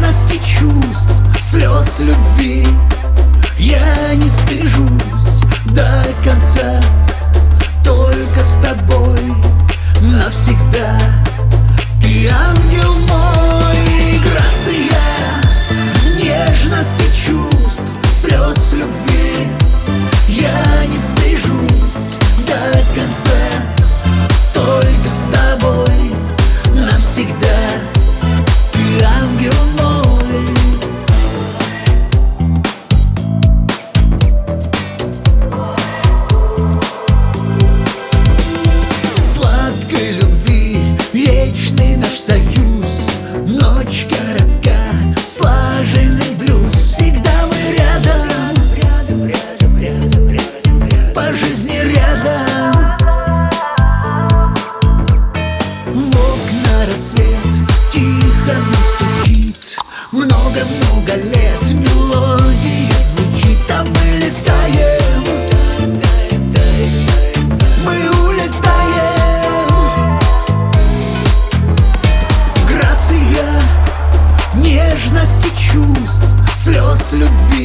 нежности чувств, слез любви. Я не стыжусь до конца, только с тобой навсегда. Ты ангел мой, грация нежности чувств, слез любви. Я не стыжусь до конца, только с тобой навсегда. Ты ангел мой. Сладкой любви вечный наш союз. Ночь коротка, слаженный блюз. Всегда мы рядом, рядом, рядом, рядом, рядом, рядом, по жизни рядом. В окна рассвет тихо нам стучит. Много-много лет мелодия звучит, а мы летаем, мы улетаем. Грация нежности чувств, слез любви.